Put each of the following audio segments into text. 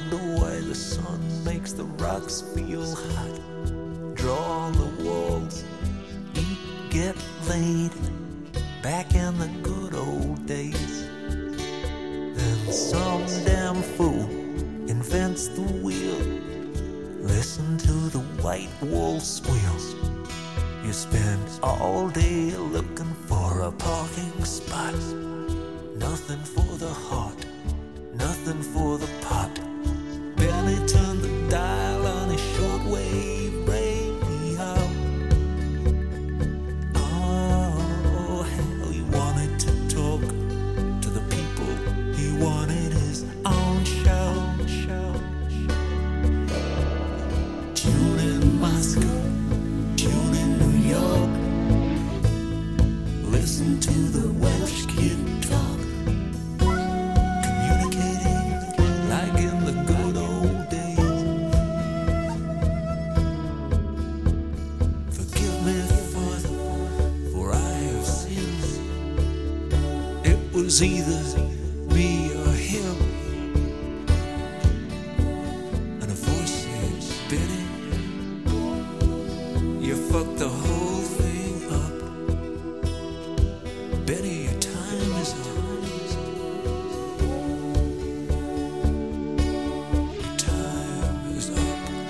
wonder why the sun makes the rocks feel hot. Draw on the walls, eat, get laid, back in the good old days. Then some damn fool invents the wheel. Listen to the white wool squeal. You spend all day looking for a parking spot. Nothing for the heart, nothing for the pot. Barely turned the dial on his shortwave radio. Oh, hell, he wanted to talk to the people. He wanted his own show. Tune in Moscow, tune in New York. Listen to the Welsh kid talk. Communicating like in the good old days. Forgive me, Father, for I have sinned. It was either me or him. And a voice said, Benny, you fucked the whole thing up. Benny, your time is up. Your time is up.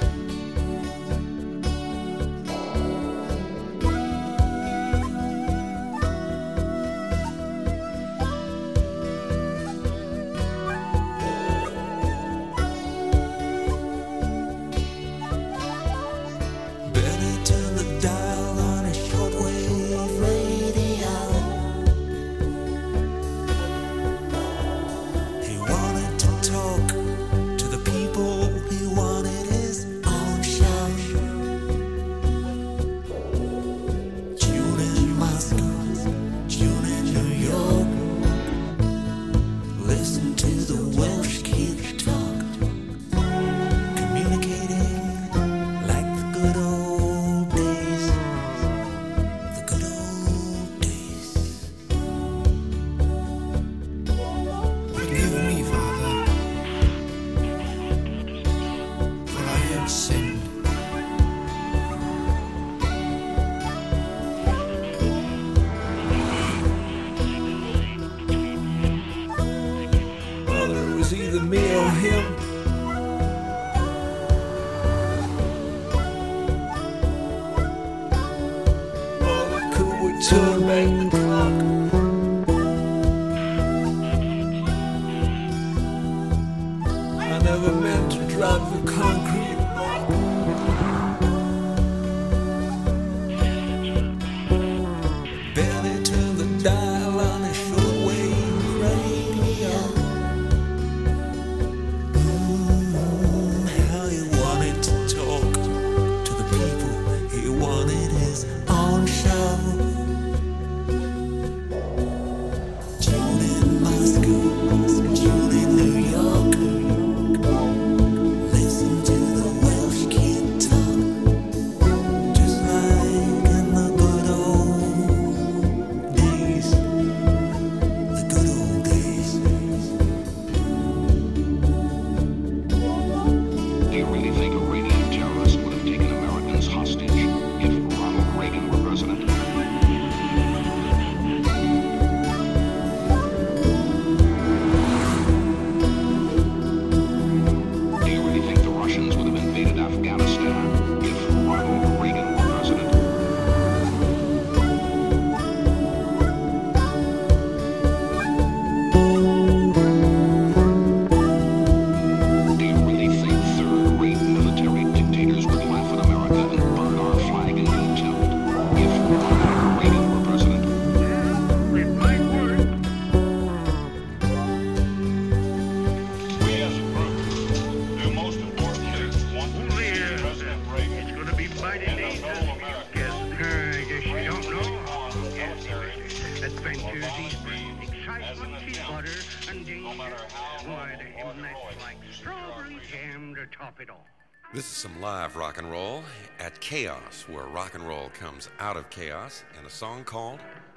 Benny turned the dial on his shortwave radio. He wanted to talk to the people. He wanted his own show. Tune in Moscow, tune in New York. Listen to the Welsh kid talk. Communicating like the good old days. The good old days. Forgive me, Father, for I have sinned. Father, it was either me or him. Father, could we turn back the clock? I never meant to drive the concrete block. Barely turned the dial on his shortwave radio. How he wanted to talk to the people. He wanted his own show. Tune in Moscow, tune in New York. Listen to the Welsh kid talk. Just like in the good old days. The good old days. Do you really think Iranian terrorists would have taken Americans hostage if Ronald Reagan were president? Do you really think the Russians would have invaded Afghanistan if Ronald Reagan were president? Do you really think third-rate military dictators would laugh at America and burn our flag in contempt if Ronald Reagan were president? It might work. We as a group do most importantly want to see President Reagan It's going to be mighty and dangerous. the fellow Americans I guess you don't know. on military Adventures, Or these be excitement, as an tea attempt, butter, and danger. no matter how Why, the noble or hymn that's heroic like the strawberry security. jam to top it all. This is some live rock and roll at Chaos, where rock and roll comes out of chaos, and a song called